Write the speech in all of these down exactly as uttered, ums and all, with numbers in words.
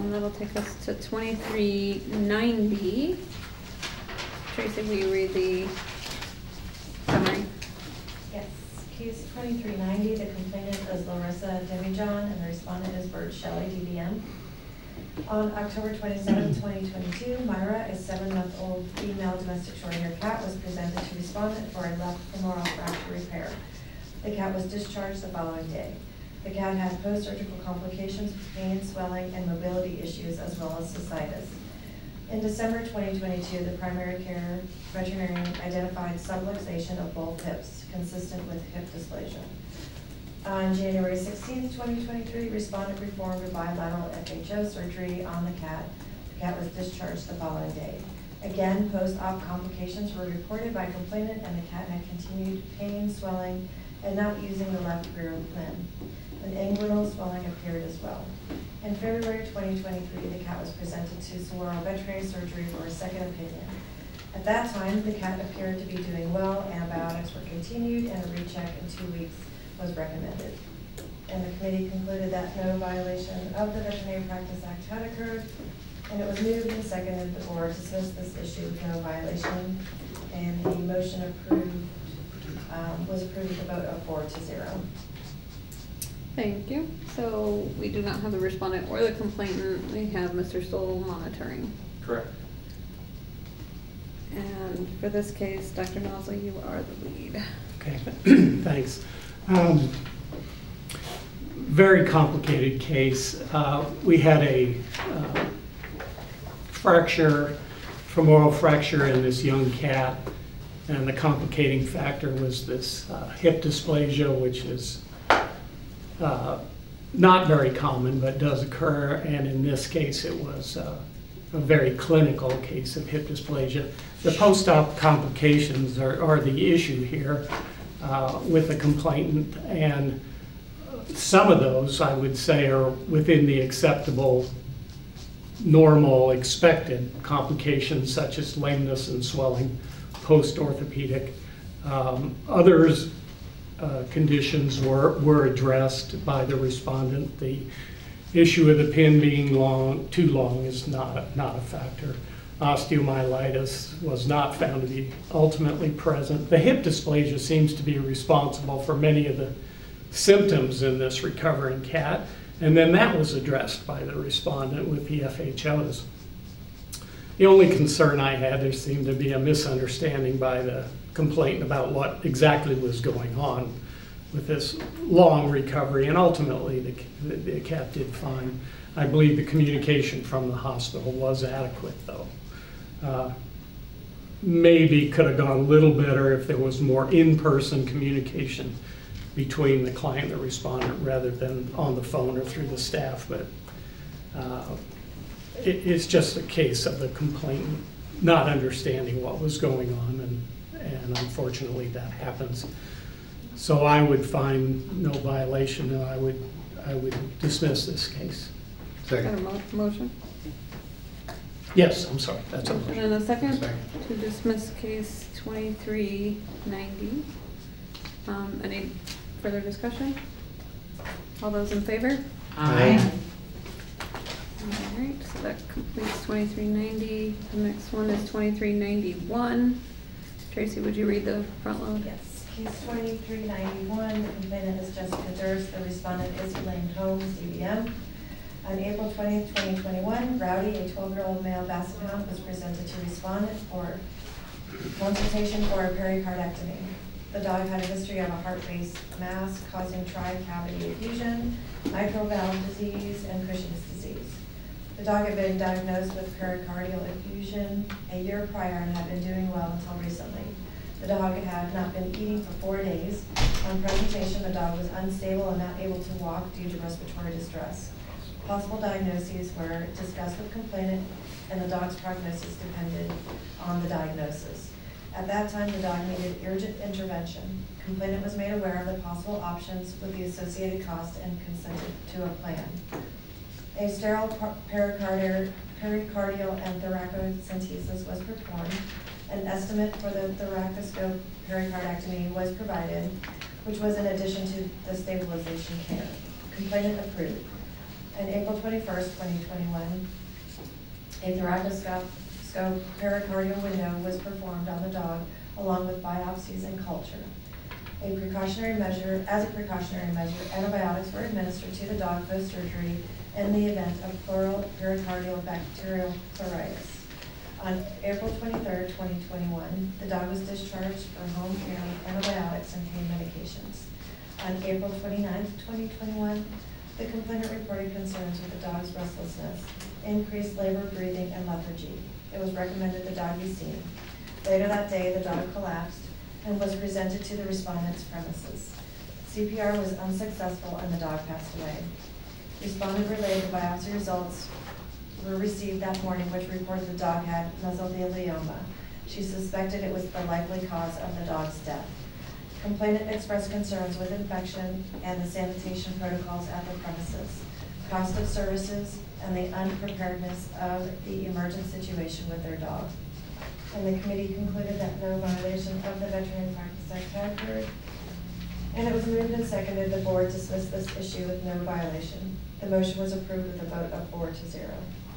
And that'll take us to twenty-three ninety. Tracy, will you read the summary? Yes. Case twenty-three ninety, the complainant is Larissa Demijohn and the respondent is Bert Shelley, D B M. On October twenty-seventh, twenty twenty-two, Myra, a seven-month-old female domestic short-hair cat, was presented to respondent for a left femoral fracture repair. The cat was discharged the following day. The cat had post-surgical complications, pain, swelling, and mobility issues, as well as cystitis. In December twenty twenty-two, the primary care veterinarian identified subluxation of both hips, consistent with hip dysplasia. On January sixteenth, twenty twenty-three, respondent performed a bilateral F H O surgery on the cat. The cat was discharged the following day. Again, post-op complications were reported by complainant, and the cat had continued pain, swelling, and not using the left rear limb. An inguinal swelling appeared as well. In February twenty twenty-three, the cat was presented to Saguaro Veterinary Surgery for a second opinion. At that time, the cat appeared to be doing well, antibiotics were continued, and a recheck in two weeks was recommended. And the committee concluded that no violation of the Veterinary Practice Act had occurred, and it was moved and seconded the board to dismiss this issue with no violation, and the motion approved um, was approved with a vote of four to zero. Thank you. So we do not have the respondent or the complainant. We have Mister Stoll monitoring. Correct. And for this case, Doctor Nosley, you are the lead. Okay, thanks. Um, very complicated case. Uh, we had a uh, fracture, femoral fracture in this young cat, and the complicating factor was this uh, hip dysplasia, which is uh, not very common, but does occur, and in this case it was uh, a very clinical case of hip dysplasia. The post-op complications are, are the issue here uh, with the complainant, and some of those, I would say, are within the acceptable, normal, expected complications, such as lameness and swelling post-orthopedic. Um, others uh, conditions were, were addressed by the respondent. The issue of the pin being long, too long is not a, not a factor. Osteomyelitis was not found to be ultimately present. The hip dysplasia seems to be responsible for many of the symptoms in this recovering cat, and then that was addressed by the respondent with the F H Os. The only concern I had, there seemed to be a misunderstanding by the complainant about what exactly was going on with this long recovery, and ultimately the, the, the cat did fine. I believe the communication from the hospital was adequate, though. Uh, maybe could have gone a little better if there was more in-person communication between the client and the respondent rather than on the phone or through the staff, but uh, it, it's just a case of the complainant not understanding what was going on, and, and unfortunately that happens. So I would find no violation, and I would, I would dismiss this case. Got a mo motion? Yes, I'm sorry, that's a motion. motion. And a second, second to dismiss case twenty-three ninety. Um, any further discussion? All those in favor? Aye. All right, so that completes twenty-three ninety. The next one is twenty-three ninety-one. Tracy, would you read the front load? Yes. Case twenty-three ninety-one, the complainant is Jessica Durst, the respondent is Elaine Holmes, D B M. On April twentieth, twenty twenty-one, Rowdy, a twelve-year-old male basset hound, was presented to respondent for consultation for a pericardectomy. The dog had a history of a heart-based mass causing tricavity effusion, mitral valve disease, and Cushing's disease. The dog had been diagnosed with pericardial effusion a year prior and had been doing well until recently. The dog had not been eating for four days. On presentation, the dog was unstable and not able to walk due to respiratory distress. Possible diagnoses were discussed with complainant, and the dog's prognosis depended on the diagnosis. At that time, the dog needed urgent intervention. Complainant was made aware of the possible options with the associated cost and consented to a plan. A sterile pericardial, pericardial and thoracocentesis was performed. An estimate for the thoracoscope pericardectomy was provided, which was in addition to the stabilization care. Complainant approved. On April twenty-first, twenty twenty-one, a thoracoscope scope pericardial window was performed on the dog along with biopsies and culture. A precautionary measure, as a precautionary measure, antibiotics were administered to the dog post-surgery in the event of pleural pericardial bacterial pleuritis. On April twenty-third, twenty twenty-one, the dog was discharged for home care with antibiotics and pain medications. On April twenty-ninth, twenty twenty-one, the complainant reported concerns with the dog's restlessness, increased labor, breathing, and lethargy. It was recommended the dog be seen. Later that day, the dog collapsed and was presented to the respondent's premises. C P R was unsuccessful and the dog passed away. Respondent relayed the biopsy results were received that morning, which reported the dog had mesothelioma. She suspected it was the likely cause of the dog's death. Complainant expressed concerns with infection and the sanitation protocols at the premises, cost of services, and the unpreparedness of the emergent situation with their dog. And the committee concluded that no violation of the Veterinary Practice Act had occurred. And it was moved and seconded the board dismissed this issue with no violation. The motion was approved with a vote of four to zero.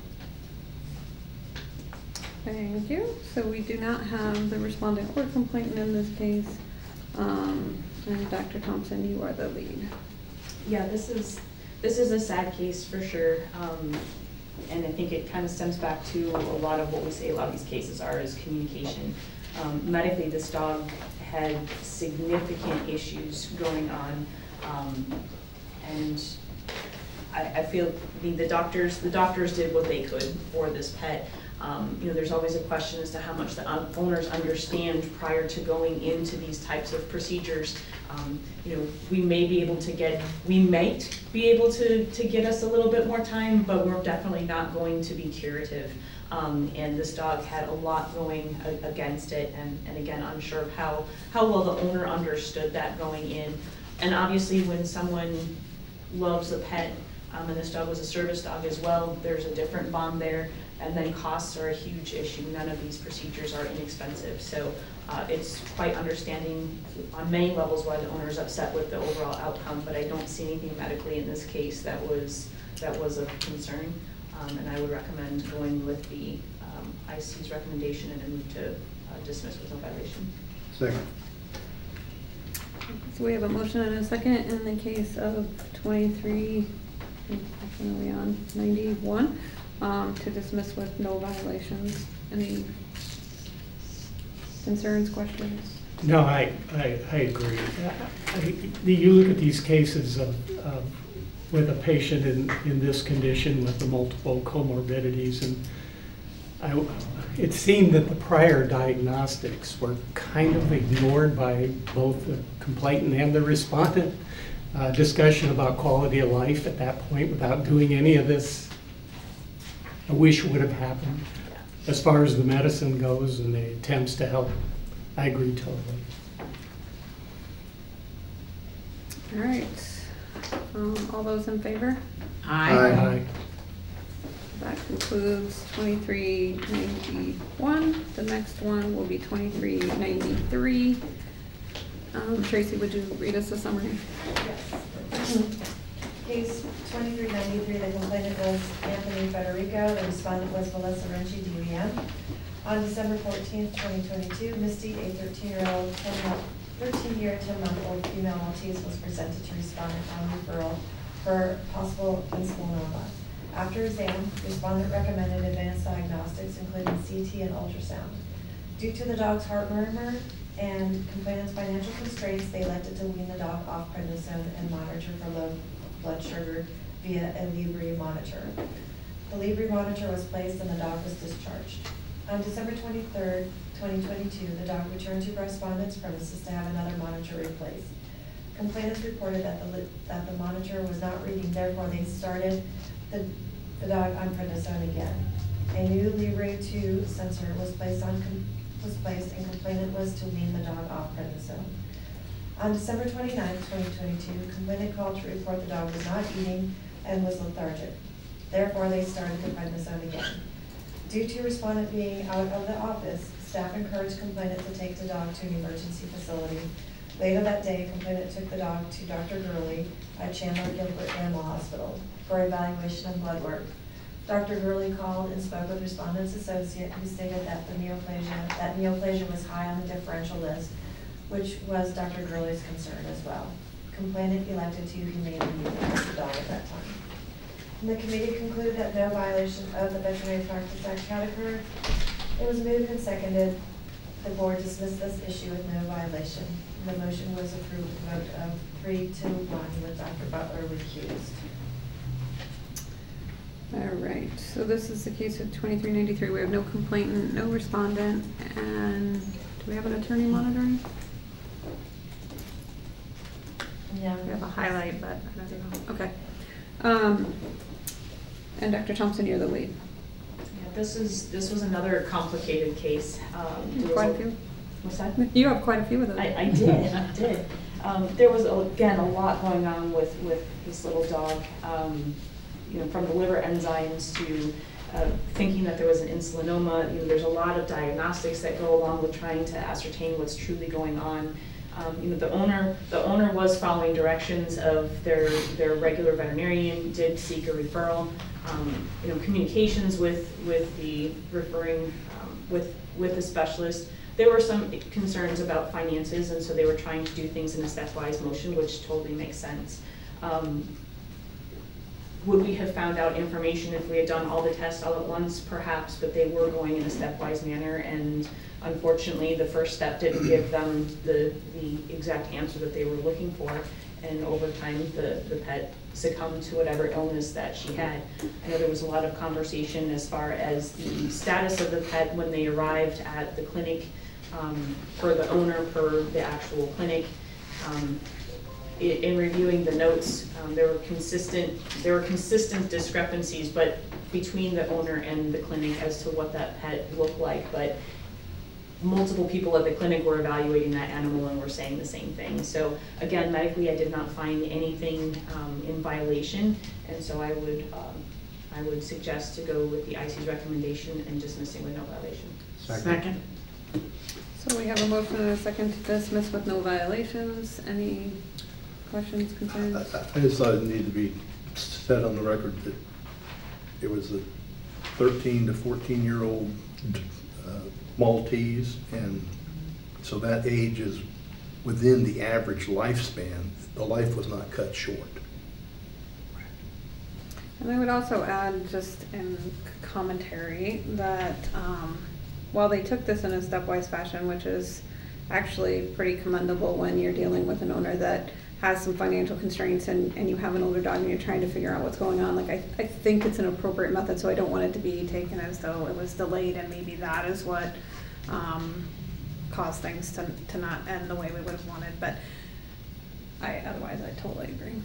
Thank you. So we do not have the respondent or complainant in this case. Um, and Doctor Thompson, you are the lead. Yeah, this is this is a sad case for sure. Um, and I think it kind of stems back to a lot of what we say a lot of these cases are is communication. Um, medically, this dog had significant issues going on, um, and I, I feel I mean, the doctors the doctors did what they could for this pet. Um, you know, there's always a question as to how much the owners understand prior to going into these types of procedures. Um, you know, we may be able to get, we might be able to, to get us a little bit more time, but we're definitely not going to be curative. Um, and this dog had a lot going a, against it, and, and again, unsure of how, how well the owner understood that going in. And obviously when someone loves a pet, um, and this dog was a service dog as well, there's a different bond there. And then costs are a huge issue. None of these procedures are inexpensive. So uh, it's quite understanding on many levels why the owner is upset with the overall outcome, but I don't see anything medically in this case that was that was of concern. Um, and I would recommend going with the um, I C's recommendation and move to uh, dismiss with no violation. Second. So we have a motion and a second in the case of twenty-three, actually are we on ninety-one? Um, to dismiss with no violations. Any concerns, questions? No, I, I, I agree. I, I, you look at these cases of, of with a patient in, in this condition with the multiple comorbidities, and I, it seemed that the prior diagnostics were kind of ignored by both the complainant and the respondent. Uh, discussion about quality of life at that point without doing any of this I wish would have happened. As far as the medicine goes and the attempts to help, I agree totally. All right. Um, all those in favor? Aye. Aye. That concludes twenty-three ninety-one. The next one will be twenty-three ninety-three. Um, Tracy, would you read us a summary? Yes. Case twenty-three ninety-three, the complainant was Anthony Federico, the respondent was Melissa Renchi, D V M. On December fourteenth, twenty twenty-two, Misty, a thirteen-year-old, thirteen-year, ten-month-old female Maltese was presented to respondent on referral for possible insulinoma. After exam, respondent recommended advanced diagnostics, including C T and ultrasound. Due to the dog's heart murmur and complainant's financial constraints, they elected to wean the dog off prednisone and monitor for low blood sugar via a Libre monitor. The Libre monitor was placed and the dog was discharged. On December twenty-third, twenty twenty-two, the dog returned to respondent's premises to have another monitor replaced. Complainants reported that the, that the monitor was not reading, therefore they started the, the dog on prednisone again. A new Libre two sensor was placed on was placed and complainant was to wean the dog off prednisone. On December twenty-ninth, twenty twenty-two, complainant called to report the dog was not eating and was lethargic. Therefore, they started the prednisone again. Due to respondent being out of the office, staff encouraged complainant to take the dog to an emergency facility. Later that day, complainant took the dog to Doctor Gurley at Chandler Gilbert Animal Hospital. for evaluation and blood work. Doctor Gurley called and spoke with respondent's associate, who stated that the neoplasia, that neoplasia was high on the differential list, which was Doctor Gurley's concern as well. Complainant elected to humanely euthanize the dog at that time. And the committee concluded that no violation of the Veterinary Practice Act had occurred. It was moved and seconded. The board dismissed this issue with no violation. The motion was approved with a vote of three to one with Doctor Butler recused. All right, so this is the case of twenty-three ninety-three. We have no complainant, no respondent, and do we have an attorney monitoring? Yeah. We have a highlight, but I don't know. Okay. Um, and Doctor Thompson, you're the lead. Yeah, this is, this was another complicated case. Um, there was Quite a few. What's that? You have quite a few of those. I, I did, I did. Um, there was, again, a lot going on with, with this little dog, um, you know, from the liver enzymes to uh, thinking that there was an insulinoma. You know, there's a lot of diagnostics that go along with trying to ascertain what's truly going on. Um, you know, the owner, the owner was following directions of their, their regular veterinarian, did seek a referral. Um, you know, communications with, with the referring, um, with, with the specialist. There were some concerns about finances, and so they were trying to do things in a stepwise motion, which totally makes sense. Um, would we have found out information if we had done all the tests all at once? Perhaps, but they were going in a stepwise manner, and unfortunately, the first step didn't give them the, the exact answer that they were looking for, and over time, the, the pet succumbed to whatever illness that she had. I know there was a lot of conversation as far as the status of the pet when they arrived at the clinic, um, per the owner, per the actual clinic. Um, in, in reviewing the notes, um, there were consistent there were consistent discrepancies, but between the owner and the clinic as to what that pet looked like. But multiple people at the clinic were evaluating that animal and were saying the same thing. So again, medically, I did not find anything um, in violation, and so I would um, I would suggest to go with the I C's recommendation and dismissing with no violation. Second. So we have a motion and a second to dismiss with no violations. Any questions, concerns? I I just thought it needed to be said on the record that it was a thirteen to fourteen year old uh, Maltese, and so that age is within the average lifespan. The life was not cut short. And I would also add, just in commentary, that um, while they took this in a stepwise fashion, which is actually pretty commendable when you're dealing with an owner that has some financial constraints and, and you have an older dog and you're trying to figure out what's going on, like I, I think it's an appropriate method, so I don't want it to be taken as though it was delayed and maybe that is what um, caused things to, to not end the way we would have wanted, but I otherwise I totally agree.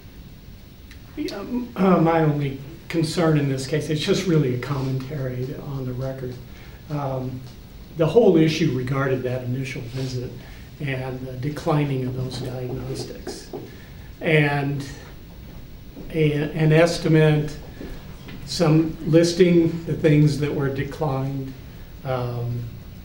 Um, uh, my only concern in this case, it's just really a commentary on the record. Um, the whole issue regarded that initial visit and the declining of those diagnostics. And a, an estimate, some listing the things that were declined, um,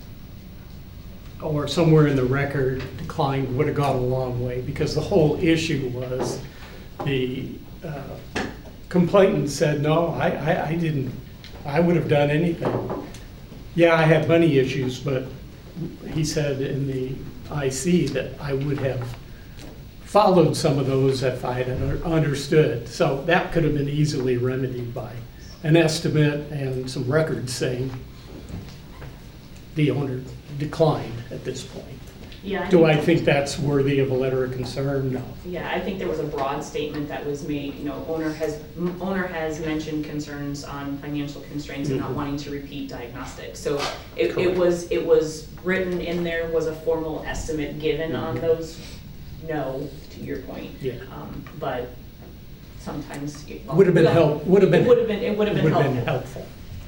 or somewhere in the record declined would have gone a long way, because the whole issue was the uh, complainant said, no, I, I, I didn't, I would have done anything. Yeah, I had money issues, but he said in the I C that I would have followed some of those if I had understood. So that could have been easily remedied by an estimate and some records saying the owner declined at this point. Yeah. I Do think I think that's worthy of a letter of concern? No. Yeah, I think there was a broad statement that was made, you know, owner has, owner has mentioned concerns on financial constraints and not Mhm. wanting to repeat diagnostics. So it, it Correct. was, it was written in there, was a formal estimate given on Mhm. those, no, to your point. Yeah. Um, but sometimes. it- Would have been well, help, would have been. It would have been, it would have been would helpful. been helpful.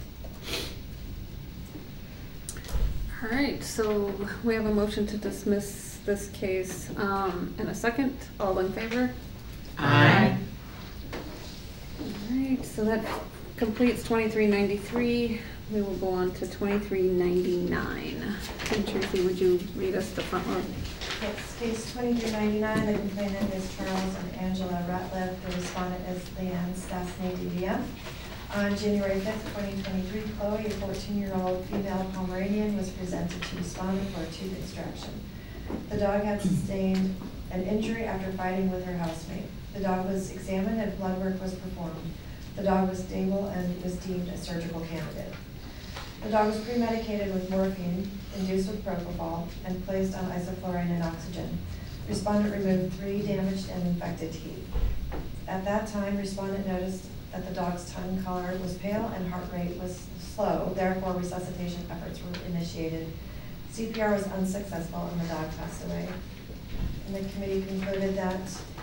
All right, so we have a motion to dismiss this case um, in a second. All in favor? Aye. All right, so that completes twenty-three ninety-three. We will go on to twenty-three ninety-nine. And Tracy, would you read us the front one? Yes, case twenty-three ninety-nine, the complainant is Charles and Angela Ratliff, the respondent is Leanne Stasny, D V M. On January fifth, twenty twenty-three, Chloe, a fourteen-year-old female Pomeranian, was presented to respondent for a tooth extraction. The dog had sustained an injury after fighting with her housemate. The dog was examined and blood work was performed. The dog was stable and was deemed a surgical candidate. The dog was pre-medicated with morphine, induced with propofol, and placed on isoflurane and oxygen. Respondent removed three damaged and infected teeth. At that time, respondent noticed that the dog's tongue color was pale and heart rate was slow, therefore resuscitation efforts were initiated. C P R was unsuccessful and the dog passed away. And the committee concluded that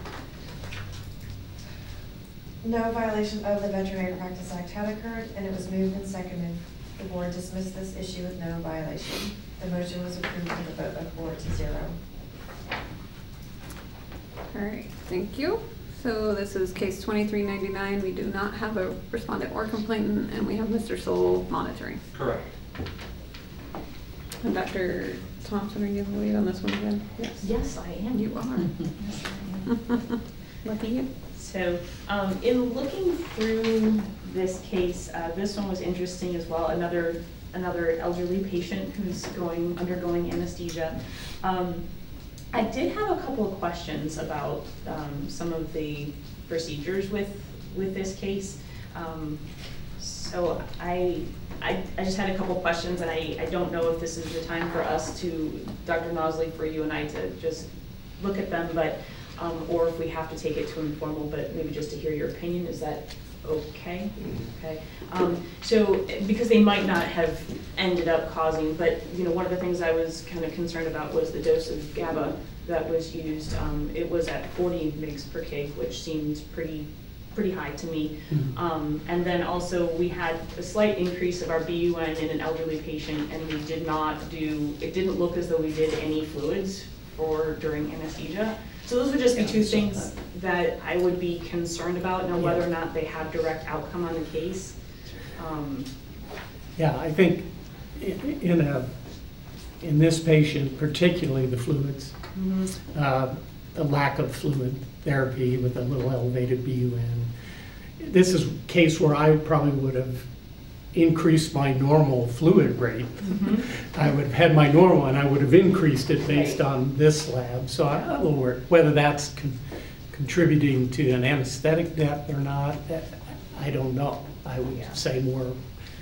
no violation of the Veterinary Practice Act had occurred, and it was moved and seconded. The board dismissed this issue with no violation. The motion was approved with a vote of four to zero. All right, thank you. So this is case twenty-three ninety-nine. We do not have a respondent or complainant, and we have Mister Soul monitoring. Correct. And Doctor Thompson, are you the lead on this one again? Yes. Yes, I am. You are. Yes, I am. Lucky you. So, um, in looking through this case, uh, this one was interesting as well. Another another elderly patient who's going undergoing anesthesia. Um, I did have a couple of questions about um, some of the procedures with with this case. Um, so I, I I just had a couple of questions, and I I don't know if this is the time for us to, Doctor Nosley, for you and I to just look at them, but. Um, or if we have to take it to informal, but maybe just to hear your opinion, is that okay? Okay. Um, so, because they might not have ended up causing, but you know, one of the things I was kind of concerned about was the dose of GABA that was used. Um, it was at forty milligrams per kg, which seemed pretty, pretty high to me. Mhm. Um, and then also we had a slight increase of our B U N in an elderly patient, and we did not do. It didn't look as though we did any fluids for during anesthesia. So those would just be Yeah, two I saw things that I would be concerned about, now whether Yeah. or not they have direct outcome on the case. Um, Yeah, I think i- in a, in this patient, particularly the fluids, uh, the lack of fluid therapy with a little elevated B U N. This is a case where I probably would have increased my normal fluid rate. Mhm. I would have had my normal and I would have increased it based Right. on this lab. So I'm a little worried whether that's con- contributing to an anesthetic depth or not. that- I don't know. I would Yeah. say more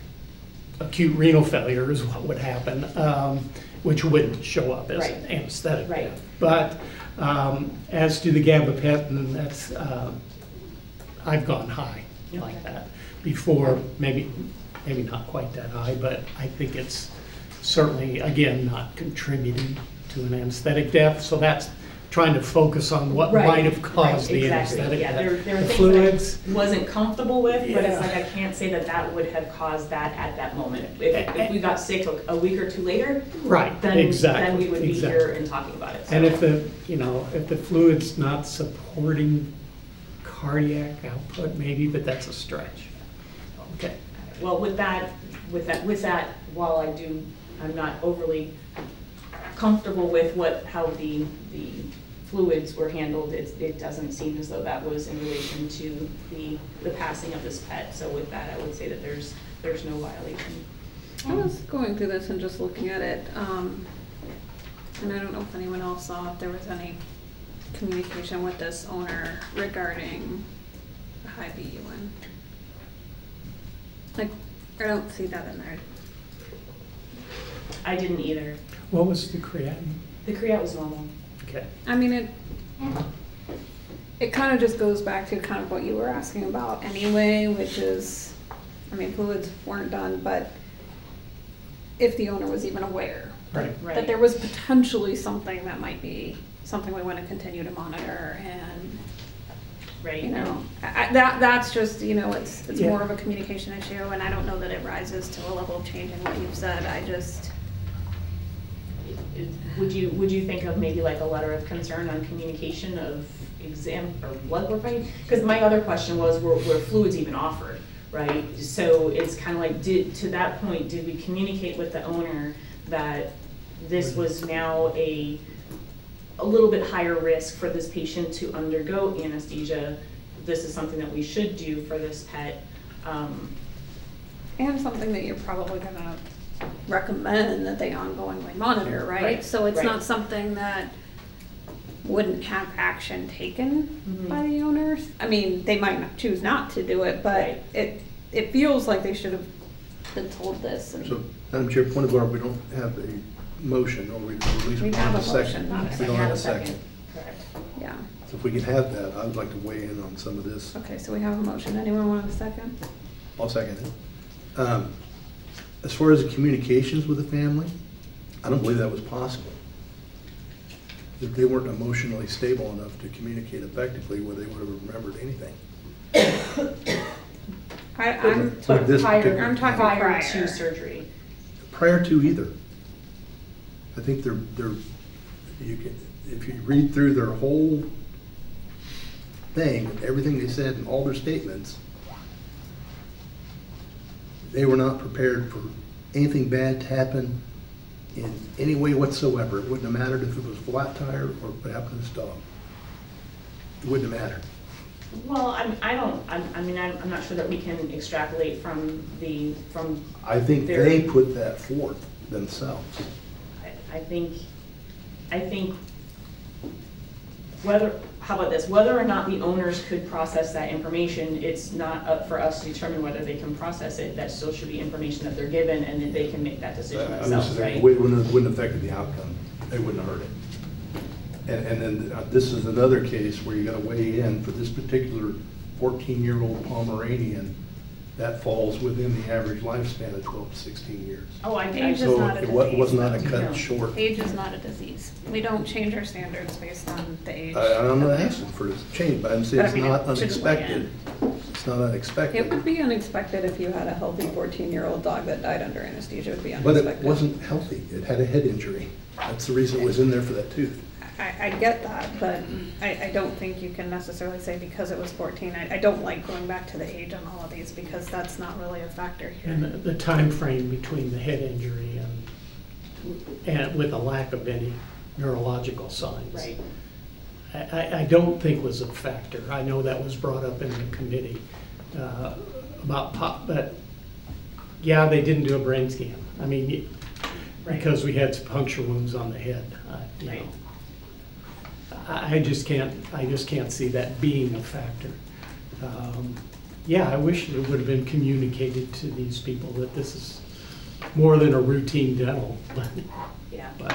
acute renal failure is what would happen, um, which wouldn't show up as an Right. anesthetic Right. depth. But um, as to the gabapentin, that's, uh, I've gone high like Okay. that before, maybe, maybe not quite that high, but I think it's certainly, again, not contributing to an anesthetic depth. So that's trying to focus on what Right, might have caused right, the exactly. anesthetic Yeah, depth. there, there are The things fluids, that I wasn't comfortable with, but it's Yeah. like I can't say that that would have caused that at that moment. If, if we got sick a, a week or two later, right, then, exactly. then we would be exactly. here and talking about it. And So- if the, you know, if the fluid's not supporting cardiac output, maybe, but that's a stretch. Okay. Well, with that, with that, with that, while I do, I'm not overly comfortable with what, how the, the fluids were handled, it, it doesn't seem as though that was in relation to the, the passing of this pet. So with that, I would say that there's, there's no violation. I was going through this and just looking at it, um, and I don't know if anyone else saw if there was any communication with this owner regarding the high B U N. Like, I don't see that in there. I didn't either. What was the creatinine? The creat was normal. Okay. I mean, it, it kind of just goes back to kind of what you were asking about anyway, which is, I mean, fluids weren't done, but if the owner was even aware Right. Right. that there was potentially something that might be something we want to continue to monitor, and Right. you know, I, I- that that's just, you know, it's it's Yeah. more of a communication issue, and I don't know that it rises to a level of changing what you've said. I just, It- it- Would you, would you think of maybe like a letter of concern on communication of exam or blood work? Because my other question was, were, were fluids even offered, right? So it's kind of like, did, to that point, did we communicate with the owner that this was now a, a little bit higher risk for this patient to undergo anesthesia. This is something that we should do for this pet. Um, And something that you're probably gonna recommend that they ongoingly monitor, right? Right, So it's right. not something that wouldn't have action taken Mhm. by the owners. I mean, they might not choose not to do it, but Right. it, it feels like they should have been told this. and- So, Madam Chair, point of order, we don't have a motion, or we, or at least We we have don't have a a second. motion, not a We second. don't have a Second. second. correct. Yeah, So if we can have that, I would like to weigh in on some of this. okay, so we have a motion. Anyone want a second? I'll second it. Um, As far as the communications with the family, I don't believe that was possible. That they weren't emotionally stable enough to communicate effectively where they would have remembered anything. I, I'm, Like this Prior, particular- I'm talking prior prior. to surgery. Prior to either. I think they're, they're, you can, if you read through their whole thing, everything they said and all their statements, they were not prepared for anything bad to happen in any way whatsoever. It wouldn't have mattered if it was a flat tire or what happened to this dog. It wouldn't have mattered. Well, I'm, I don't, I'm, I mean, I'm, I'm not sure that we can extrapolate from the, from, I think Their- they put that forth themselves. I, I think, I think whether, how about this, whether or not the owners could process that information, it's not up for us to determine whether they can process it. That still should be information that they're given, and then they can make that decision I'm themselves, just saying, right? it wouldn't have, wouldn't have affected the outcome. It wouldn't have hurt it. And, and then uh, this is another case where you gotta weigh in for this particular fourteen-year-old Pomeranian, that falls within the average lifespan of twelve to sixteen years. Oh, I, I, Age is So not a it wa- was disease, not a though. cut No. short. Age is not a disease. We don't change our standards based on the age. I, I'm not of the asking for this change, but I'm But saying I it's mean, not it shouldn't weigh unexpected. It's not It unexpected. would be unexpected if you had a healthy fourteen-year-old dog that died under anesthesia. It would be But unexpected. it wasn't healthy. It had a head injury. That's the reason it was in there for that tooth. I, I get that, but I, I don't think you can necessarily say because it was fourteen. I, I don't like going back to the age on all of these because that's not really a factor here. And the, the time frame between the head injury and, and with a lack of any neurological signs. right. I, I, I don't think was a factor. I know that was brought up in the committee, uh, about pop, but yeah, they didn't do a brain scan. I mean, y- Right. because we had some puncture wounds on the head, uh, you know. Right. I, I just can't, I just can't see that being a factor. Um, Yeah, I wish it would have been communicated to these people that this is more than a routine dental, but, Yeah. but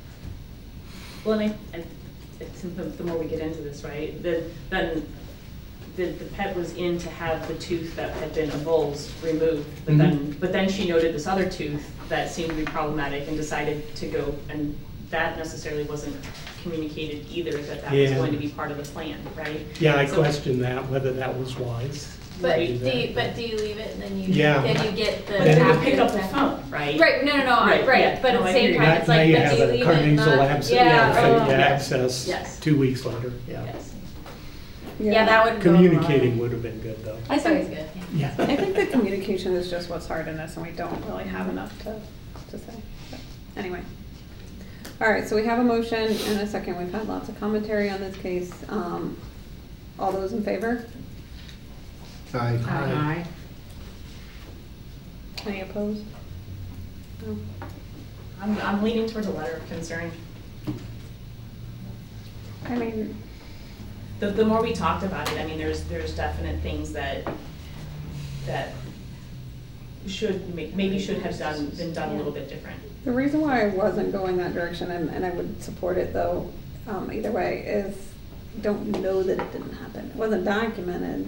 Well, and I, and it's, the, the more we get into this, right, the, then the, the pet was in to have the tooth that had been a bull's removed, but then, but then she noted this other tooth that seemed to be problematic and decided to go, and that necessarily wasn't communicated either, that that was Yeah. going to be part of the plan, right? yeah, I So- question that, whether that was wise. But to do do you, that. but do you leave it and then you, Yeah. then you get the. But then you after pick up the fact- phone, right? Right, no, no, no, Right, right, yeah, but no, at the I same hear you. time, Now it's now like, you but have do you a leave it carnasal not? abscess, Yeah, yeah, so oh, you yeah. access Yes. two weeks later, yeah. Yes. Yeah, that would go a long Communicating way. would have been good, though. I That's always think, good, yeah. Yeah. I think the communication is just what's hard in this, and we don't really have enough to, to say. But Anyway. All right, so we have a motion and a second. We've had lots of commentary on this case. Um, all those in favor? Aye. Aye. Any opposed? No. I'm, I'm leaning towards a letter of concern. I mean, The, the more we talked about it, I mean, there's, there's definite things that, that should, ma- maybe should have done, been done a little bit different. the reason why I wasn't going that direction, and, and I would support it though, um, either way, is don't know that it didn't happen. It wasn't documented.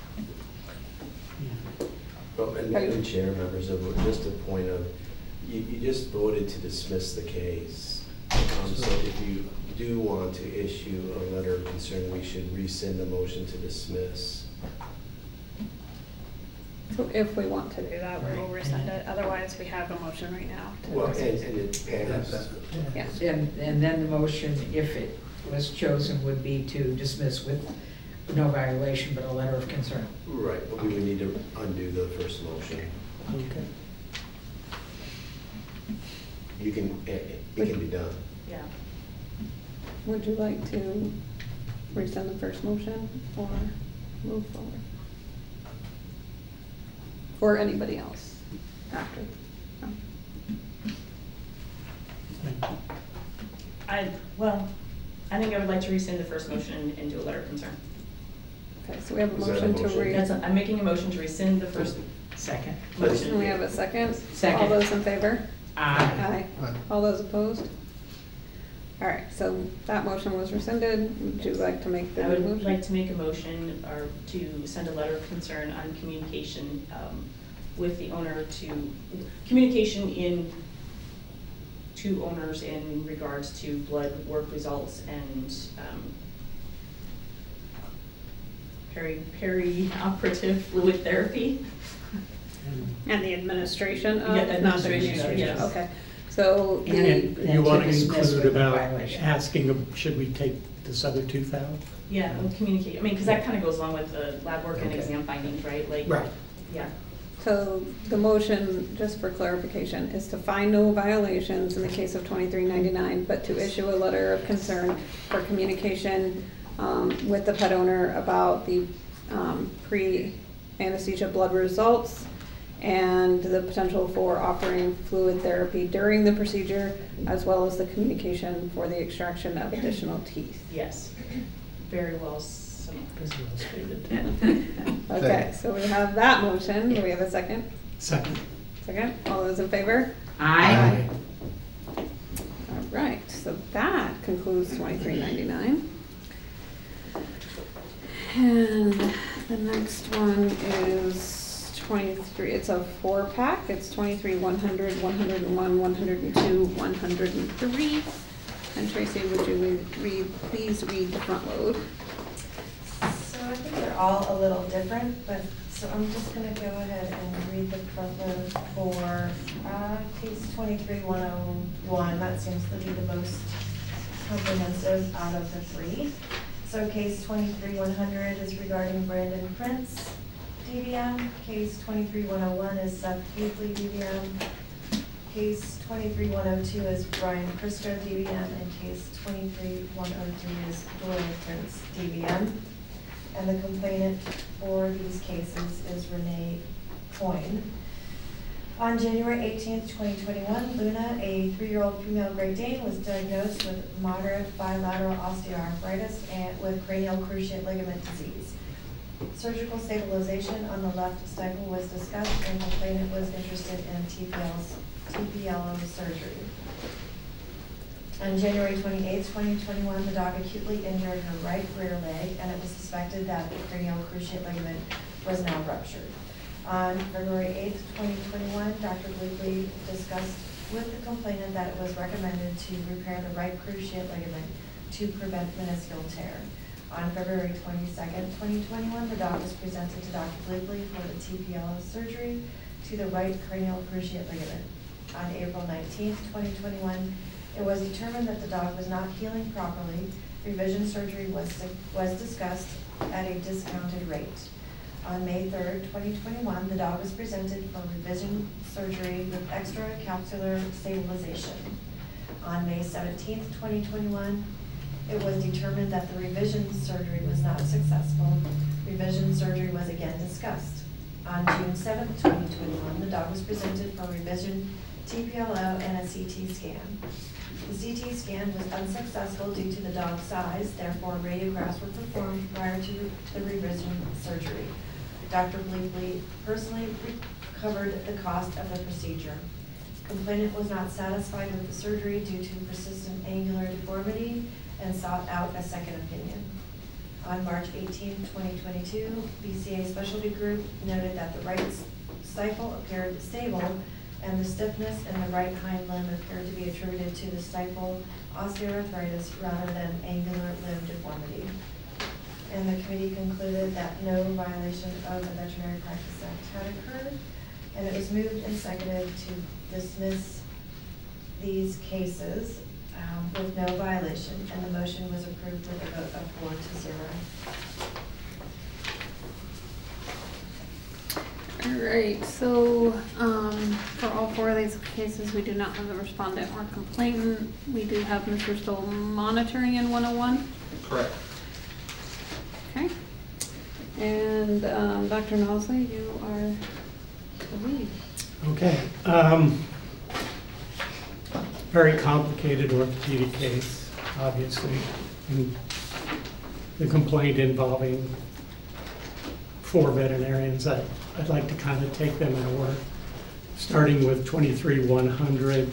Well, and, and Chair, members of, just a point of, you, you just voted to dismiss the case. Um, so if you do want to issue a letter of concern, we should rescind the motion to dismiss. So if we want to do that, we will rescind it. Otherwise, we have a motion right now. to Well, and, rescind. and it passed. Yes. And, and then the motion, if it was chosen, would be to dismiss with no violation, but a letter of concern. Right, but we would need to undo the first motion. Okay. You can, it, it can be done. Yeah. would you like to rescind the first motion or move forward? Or anybody else after? No. I, well, I think I would like to rescind the first motion and do a letter of concern. Okay, so we have a Is that a motion to motion? re. That's, a- I'm making a motion to rescind the first Second. motion. And we have a second? Second. All those in favor? Aye. Aye. Aye. All those opposed? All right, so that motion was rescinded. Would you like to make the I new would motion? like to make a motion or to send a letter of concern on communication um, with the owner to, communication in, to owners in regards to blood work results and um, peri, peri-operative fluid therapy. And the administration of? Yeah, not the administration of, yes. Okay, so the, And- And you want to dismiss include with a about violation. asking, them, should we take this other tooth out? Yeah, and communicate, I mean, because that kind of goes along with the lab work and Okay. exam findings, right? Like, Right. yeah. so the motion, just for clarification, is to find no violations in the case of twenty-three ninety-nine, but to issue a letter of concern for communication um, with the pet owner about the um, pre-anesthesia blood results and the potential for offering fluid therapy during the procedure, as well as the communication for the extraction of additional teeth. Yes, very well summarized. As well stated. Okay, so we have that motion. Do we have a second? Second. Second? All those in favor? Aye. All right, so that concludes twenty-three ninety-nine. And the next one is twenty-three, it's a four-pack. It's twenty-three one hundred, one hundred one, one hundred two, one hundred three. And Tracy, would you read, read, please read the front load? So I think they're all a little different, but, so I'm just gonna go ahead and read the front load for, uh, case twenty-three one oh one. That seems to be the most comprehensive out of the three. So case twenty-three one hundred is regarding Brandon Prince, D V M. Case twenty-three one oh one is Seth Beasley, D V M. Case twenty-three one oh two is Brian Crisco, D V M, and case twenty-three one oh three is Doyle Prince, D V M. And the complainant for these cases is Renee Coyne. On January eighteenth, twenty twenty-one, Luna, a three-year-old female Great Dane, was diagnosed with moderate bilateral osteoarthritis and with cranial cruciate ligament disease. Surgical stabilization on the left stifle was discussed, and the complainant was interested in T P L's, T P L O surgery. On January twenty-eighth, twenty twenty-one, the dog acutely injured her right rear leg, and it was suspected that the cranial cruciate ligament was now ruptured. On February eighth, twenty twenty-one, Doctor Bleakley discussed with the complainant that it was recommended to repair the right cruciate ligament to prevent meniscal tear. On February twenty-second, twenty twenty-one, the dog was presented to Doctor Bleakley for the T P L O surgery to the right cranial cruciate ligament. On April nineteenth, twenty twenty-one, it was determined that the dog was not healing properly. Revision surgery was, was discussed at a discounted rate. On May third, twenty twenty-one, the dog was presented for revision surgery with extracapsular stabilization. On May seventeenth, twenty twenty-one, it was determined that the revision surgery was not successful. Revision surgery was again discussed. On June seventh, twenty twenty-one, the dog was presented for revision T P L O and a C T scan. The C T scan was unsuccessful due to the dog's size, therefore radiographs were performed prior to the revision surgery. Doctor Bleakley personally covered the cost of the procedure. Complainant was not satisfied with the surgery due to persistent angular deformity and sought out a second opinion. On March eighteenth, twenty twenty-two, B C A Specialty Group noted that the right stifle appeared stable and the stiffness in the right hind limb appeared to be attributed to the stifle osteoarthritis rather than angular limb deformity. And the committee concluded that no violation of the Veterinary Practice Act had occurred, and it was moved and seconded to dismiss these cases um, with no violation, and the motion was approved with a vote of four to zero. All right, so, um, for all four of these cases, we do not have a respondent or complainant. We do have Mister Stoll monitoring in one oh one. Correct. Okay. And, um, Doctor Nosley, you are the lead. Okay. Um, very complicated orthopedic case, obviously. And the complaint involving four veterinarians. I, I'd like to kind of take them in order, starting with twenty-three one hundred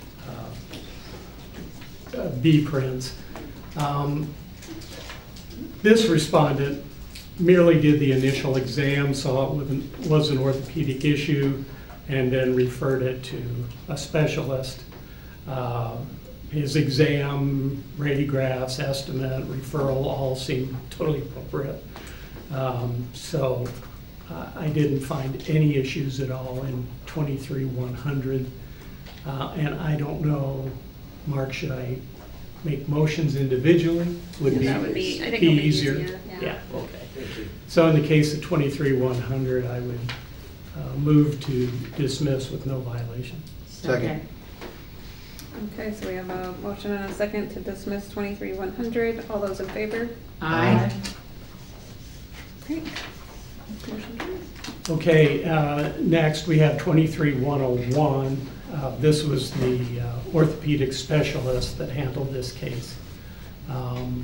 uh, uh, B prints. Um, this respondent merely did the initial exam, saw it was an orthopedic issue, and then referred it to a specialist. Uh, his exam, radiographs, estimate, referral all seemed totally appropriate. Um, so uh, I didn't find any issues at all in twenty-three one hundred. Uh, and I don't know, Mark, should I make motions individually? Would be, That would be, I think be it'll be easier. easier, yeah. Yeah, okay. Thank you. So in the case of twenty-three one hundred, I would uh, move to dismiss with no violation. Second. Okay, so we have a motion and a second to dismiss twenty-three one hundred. All those in favor? Aye. Great. Motion carries. Okay, uh, next we have twenty-three one oh one. Uh, This was the uh, orthopedic specialist that handled this case. Um,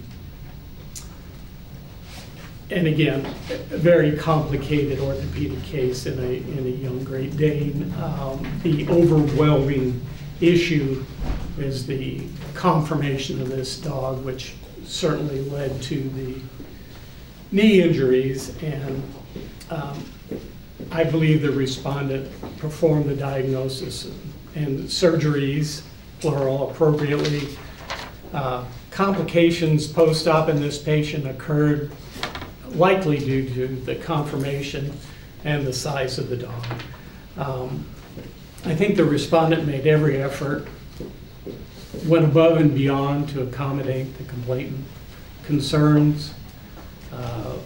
And again, a very complicated orthopedic case in a, in a young Great Dane. Um, The overwhelming issue is the conformation of this dog, which certainly led to the knee injuries. And um, I believe the respondent performed the diagnosis and surgeries, plural, appropriately. Uh, complications post-op in this patient occurred likely due to the conformation and the size of the dog. Um, I think the respondent made every effort, went above and beyond to accommodate the complainant concerns. Uh,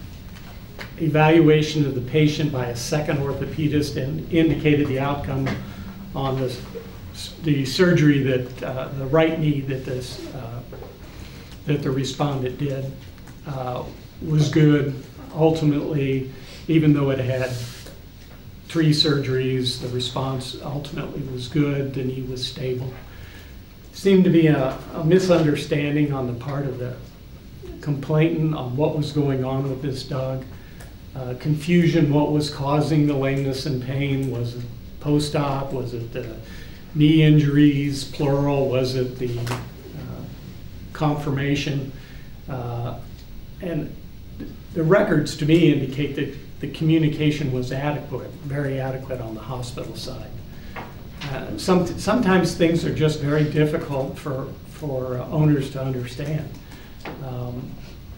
evaluation of the patient by a second orthopedist and indicated the outcome on this, the surgery that, uh, the right knee that this, uh, that the respondent did uh, was good. Ultimately, even though it had three surgeries, the response ultimately was good, the knee was stable. Seemed to be a, a misunderstanding on the part of the complainant on what was going on with this dog. Uh, confusion, what was causing the lameness and pain. Was it post-op? Was it the knee injuries, plural? Was it the uh, conformation? Uh, and the records to me indicate that the communication was adequate, very adequate on the hospital side. Uh, some, sometimes things are just very difficult for, for uh, owners to understand. Um,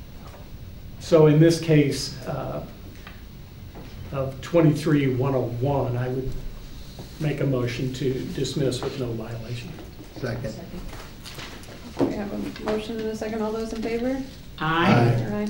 so in this case uh, of twenty-three one oh one, I would make a motion to dismiss with no violation. Second. We have a motion and a second. All those in favor? Aye. Aye.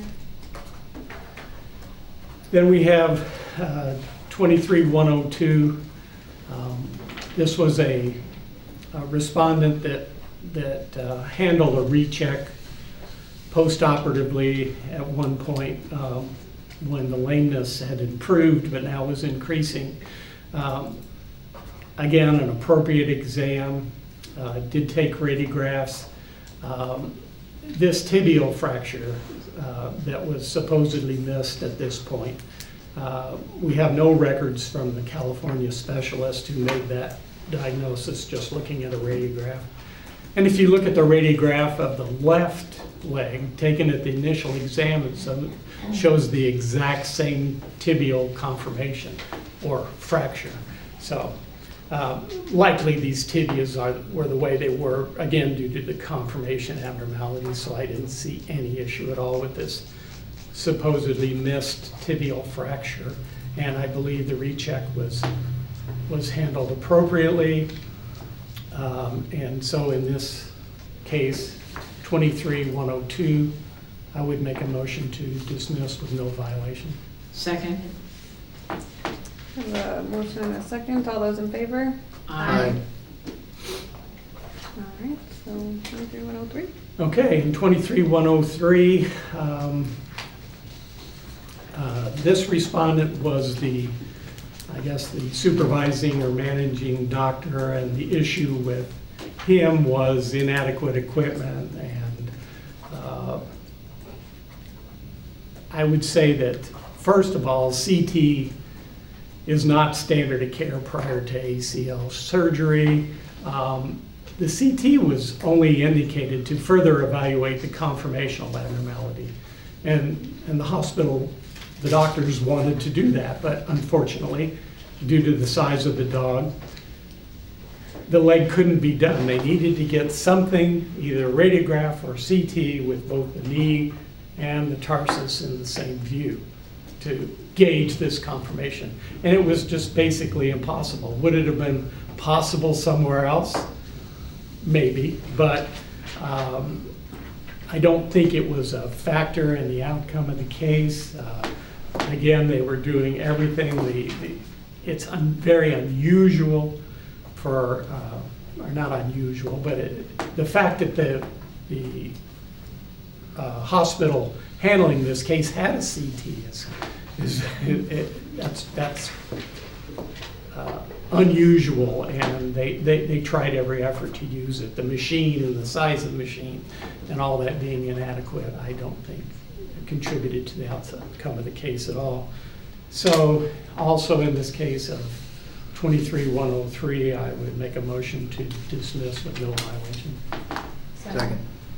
Then we have uh, twenty-three one oh two. Um, this was a, a respondent that, that uh, handled a recheck post-operatively at one point um, when the lameness had improved but now was increasing. Um, again, an appropriate exam, uh, did take radiographs. Um, this tibial fracture uh, that was supposedly missed at this point, uh, we have no records from the California specialist who made that diagnosis just looking at a radiograph. And if you look at the radiograph of the left leg taken at the initial exam, it shows the exact same tibial conformation or fracture. So uh, likely these tibias are, were the way they were, again, due to the conformation abnormalities, so I didn't see any issue at all with this supposedly missed tibial fracture. And I believe the recheck was, was handled appropriately. Um, and so in this case, twenty-three one oh two, I would make a motion to dismiss with no violation. Second. Have a motion and a second. All those in favor? Aye. All right, so twenty-three one oh three. Okay, in twenty-three one oh three, um, uh, this respondent was the, I guess, the supervising or managing doctor, and the issue with him was inadequate equipment. And uh, I would say that, first of all, C T is not standard of care prior to A C L surgery. Um, The C T was only indicated to further evaluate the conformational abnormality. And, and the hospital, the doctors wanted to do that, but unfortunately, due to the size of the dog, the leg couldn't be done. They needed to get something, either a radiograph or C T, with both the knee and the tarsus in the same view to gauge this conformation. And it was just basically impossible. Would it have been possible somewhere else? Maybe, but um, I don't think it was a factor in the outcome of the case. Uh, again, they were doing everything. The, the, it's un, very unusual for, uh, or not unusual, but it, the fact that the, the uh, hospital handling this case had a C T is, is it, it, that's, that's uh, unusual, and they, they, they tried every effort to use it. The machine and the size of the machine and all that being inadequate, I don't think contributed to the outcome of the case at all. So also in this case of twenty-three one oh three, I would make a motion to dismiss with no violation. Second.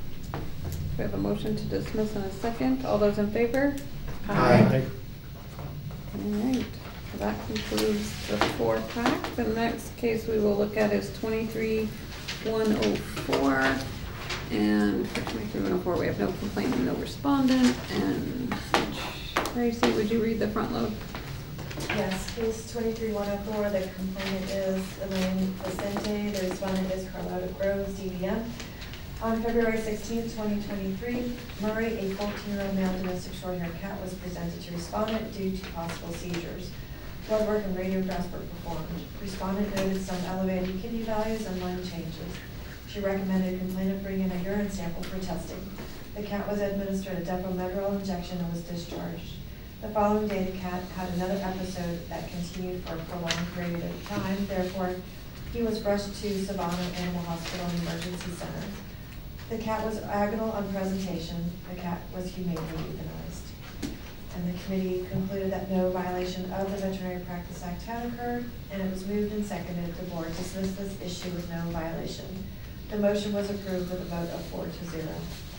We have a motion to dismiss in a second. All those in favor? Aye. All right, that concludes the four pack. The next case we will look at is twenty-three one oh four. And for twenty-three one oh four, we have no complainant, no respondent. And Tracy, would you read the front load? Yes, case twenty-three one oh four, the complainant is Elaine Vicente, the respondent is Carlotta Groves, D V M. On February sixteenth, twenty twenty-three, Murray, a fourteen-year-old male domestic short-haired cat, was presented to respondent due to possible seizures. Blood work and radiographs were performed. Respondent noted some elevated kidney values and lung changes. She recommended complainant bring in a urine sample for testing. The cat was administered a Depo-Medrol injection and was discharged. The following day, the cat had another episode that continued for a prolonged period of time. Therefore, he was rushed to Savannah Animal Hospital and Emergency Center. The cat was agonal on presentation. The cat was humanely euthanized. And the committee concluded that no violation of the Veterinary Practice Act had occurred, and it was moved and seconded the board dismissed this issue with no violation. The motion was approved with a vote of four to zero.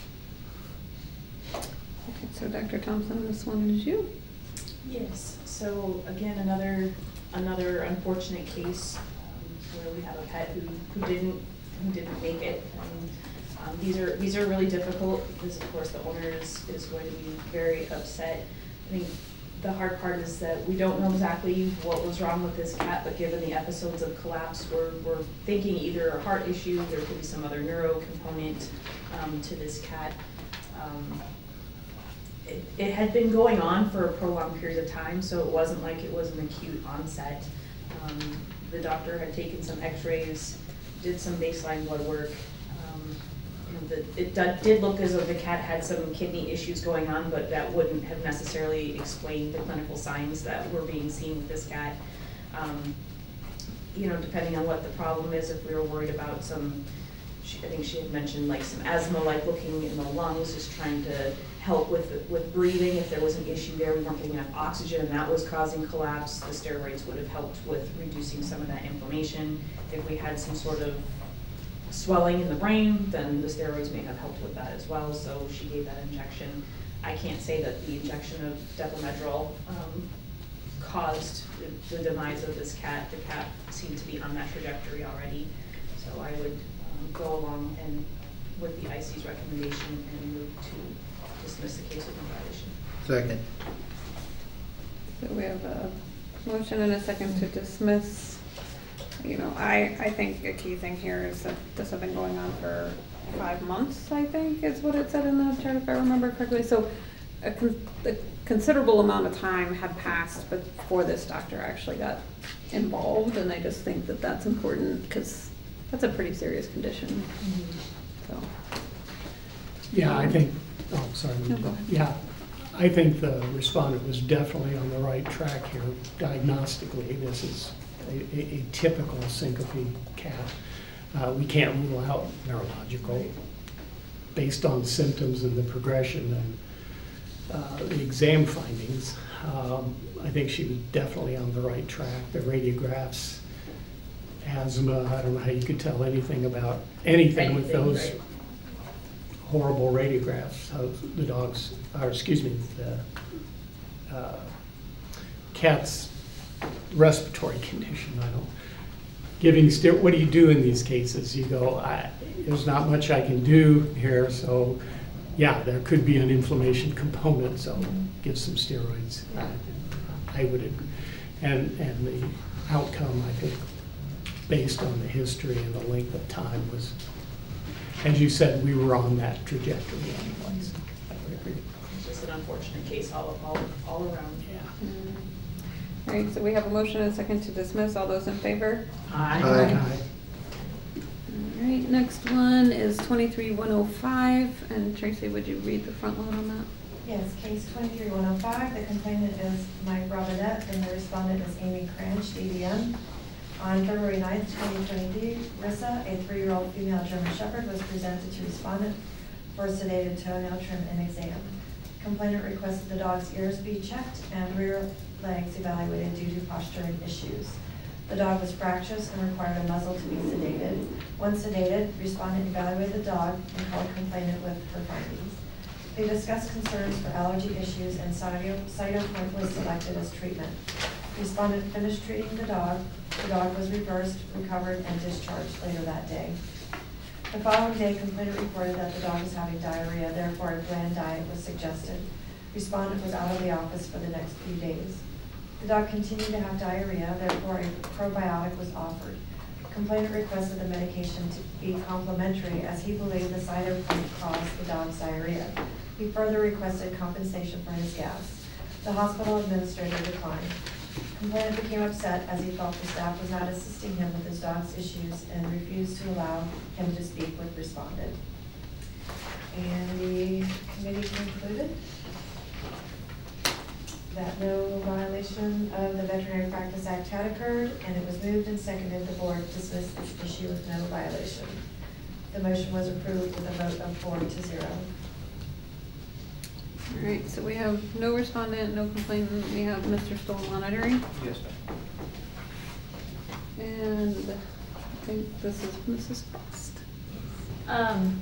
Okay, so Doctor Thompson, this one is you. Yes, so again, another, another unfortunate case um, where we have a pet who, who didn't, who didn't make it. And, um, these are, these are really difficult because of course the owner is, is going to be very upset. I think the hard part is that we don't know exactly what was wrong with this cat, but given the episodes of collapse, we're, we're thinking either a heart issue, there could be some other neuro component um, to this cat. Um, It, it had been going on for a prolonged period of time, so it wasn't like it was an acute onset. Um, the doctor had taken some x-rays, did some baseline blood work. Um, and the, it did, did look as though the cat had some kidney issues going on, but that wouldn't have necessarily explained the clinical signs that were being seen with this cat. Um, you know, depending on what the problem is, if we were worried about some, she, I think she had mentioned like some asthma-like looking in the lungs, just trying to help with with breathing. If there was an issue there, we weren't getting enough oxygen and that was causing collapse, the steroids would have helped with reducing some of that inflammation. If we had some sort of swelling in the brain, then the steroids may have helped with that as well, so she gave that injection. I can't say that the injection of Depo-Medrol um, caused the, the demise of this cat. The cat seemed to be on that trajectory already, so I would um, go along and with the I C's recommendation and move to dismiss the case with no violation. Second. So we have a motion and a second to dismiss. You know, I, I think a key thing here is that this has been going on for five months, I think, is what it said in the chart, if I remember correctly. So a, con- a considerable amount of time had passed before this doctor actually got involved, and I just think that that's important because that's a pretty serious condition. So, Yeah, I think, oh, sorry. No, go ahead. Yeah, I think the respondent was definitely on the right track here. Diagnostically, this is a, a, a typical syncope cat. Uh, we can't rule out neurological based on symptoms and the progression and uh, the exam findings. Um, I think she was definitely on the right track. The radiographs, asthma, I don't know how you could tell anything about anything with Anything, those right. horrible radiographs. How the dogs, or excuse me, the uh, cat's respiratory condition. I don't, giving, ster- what do you do in these cases? You go, I, there's not much I can do here, so yeah, there could be an inflammation component, so give some steroids. I, I would agree. And, and the outcome, I think, based on the history and the length of time was, as you said, we were on that trajectory anyways. I would agree. It's just an unfortunate case all, all, all around. Yeah. mm. All right, so we have a motion and a second to dismiss. All those in favor? Aye. Aye. All right, next one is twenty-three one oh five, and Tracy, would you read the front load on that? Yes, case twenty-three one oh five, the complainant is Mike Robinette and the respondent is Amy Cranch, D B M. On February ninth, twenty twenty-two, Rissa, a three-year-old female German Shepherd, was presented to respondent for sedated toenail trim and exam. Complainant requested the dog's ears be checked and rear legs evaluated due to posturing issues. The dog was fractious and required a muzzle to be sedated. Once sedated, respondent evaluated the dog and called complainant with her findings. They discussed concerns for allergy issues and Cytopoint was selected as treatment. Respondent finished treating the dog. The dog was reversed, recovered, and discharged later that day. The following day, complainant reported that the dog was having diarrhea, therefore a bland diet was suggested. Respondent was out of the office for the next few days. The dog continued to have diarrhea, therefore a probiotic was offered. Complainant requested the medication to be complementary as he believed the Cytopoint caused the dog's diarrhea. He further requested compensation for his gas. The hospital administrator declined. Complainant became upset as he felt the staff was not assisting him with his dog's issues and refused to allow him to speak with respondent. And the committee concluded that no violation of the Veterinary Practice Act had occurred, and it was moved and seconded the board dismissed this issue with no violation. The motion was approved with a vote of four to zero. All right, so we have no respondent, no complainant. We have Mister Stoll monitoring. Yes, ma'am. And I think this is Missus Frost. Um.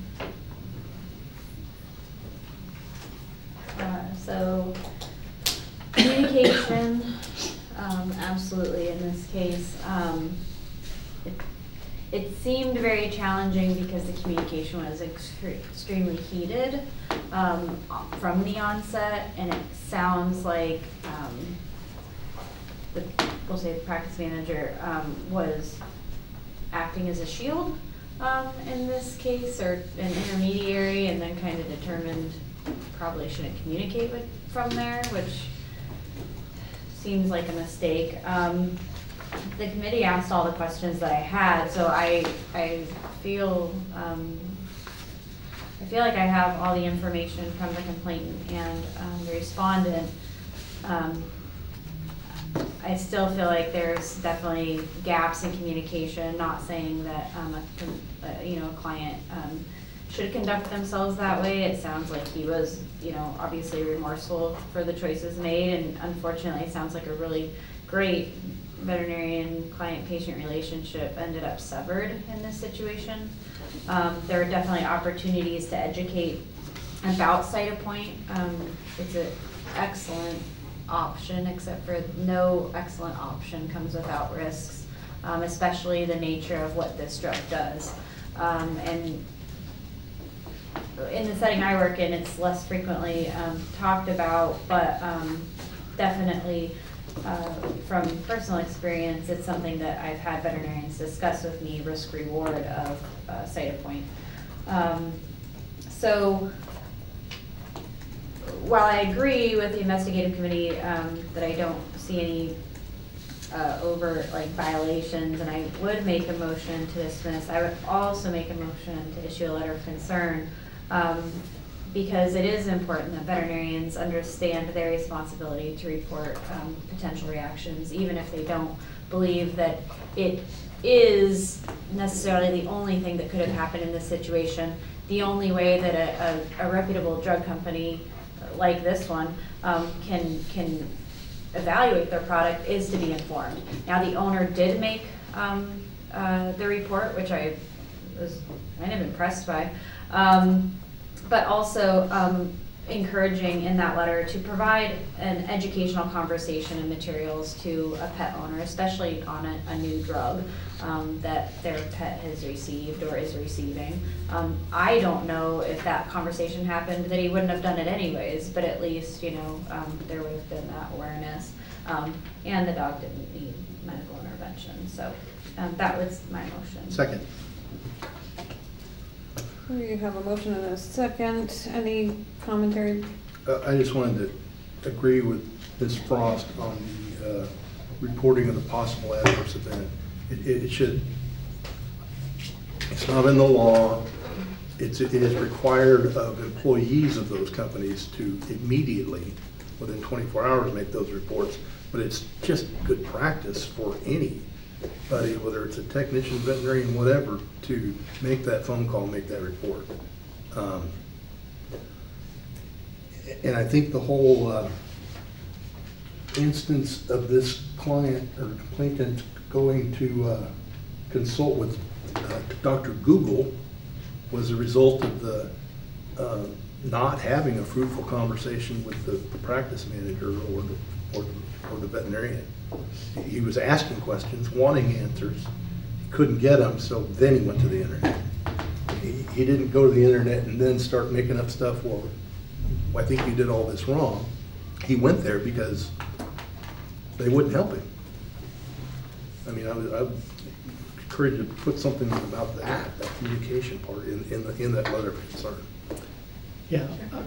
Uh, so, communication, um, absolutely in this case. Um, it, it seemed very challenging because the communication was extre- extremely heated um, from the onset, and it sounds like um, the, we'll say the practice manager um, was acting as a shield um, in this case, or an intermediary, and then kind of determined probably shouldn't communicate with from there, which seems like a mistake. Um, the committee asked all the questions that I had, so I I feel um, I feel like I have all the information from the complainant and um, the respondent. Um, I still feel like there's definitely gaps in communication. Not saying that um, a, a, you know a client um, should conduct themselves that way. It sounds like he was, you know, obviously remorseful for the choices made, and unfortunately, it sounds like a really great veterinarian client-patient relationship ended up severed in this situation. Um, there are definitely opportunities to educate about Cytopoint. Um, it's an excellent option, except for no excellent option comes without risks, um, especially the nature of what this drug does. Um, and in the setting I work in, it's less frequently um, talked about, but um, definitely uh, from personal experience, it's something that I've had veterinarians discuss with me, risk reward of uh, Cytopoint. Um, so while I agree with the investigative committee, um, that I don't see any uh, overt like violations, and I would make a motion to dismiss, I would also make a motion to issue a letter of concern, um, because it is important that veterinarians understand their responsibility to report um, potential reactions, even if they don't believe that it is necessarily the only thing that could have happened in this situation. The only way that a, a, a reputable drug company like this one um, can can evaluate their product is to be informed. Now, the owner did make um, uh, the report, which I was kind of impressed by, um, but also um, encouraging in that letter to provide an educational conversation and materials to a pet owner, especially on a, a new drug um, that their pet has received or is receiving. Um, I don't know if that conversation happened, that he wouldn't have done it anyways, but at least, you know, um, there would have been that awareness. Um, and the dog didn't need medical intervention. So um, that was my motion. Second. We have a motion and a second. Any commentary? Uh, I just wanted to agree with Miz Frost on the uh, reporting of the possible adverse event. It, it should, it's not in the law. It's, it is required of employees of those companies to immediately, within twenty-four hours, make those reports. But it's just good practice for anybody, whether it's a technician, veterinarian, whatever, to make that phone call, make that report. Um, and I think the whole uh, instance of this client or complainant going to uh, consult with uh, Doctor Google was a result of the uh, not having a fruitful conversation with the, the practice manager or the, or, the, or the veterinarian. He was asking questions, wanting answers. He couldn't get them, so then he went to the internet. He, he didn't go to the internet and then start making up stuff, well, I think you did all this wrong. He went there because they wouldn't help him. I mean, I would, I would encourage you to put something about that, that communication part in, in, the, in that letter of concern. Yeah.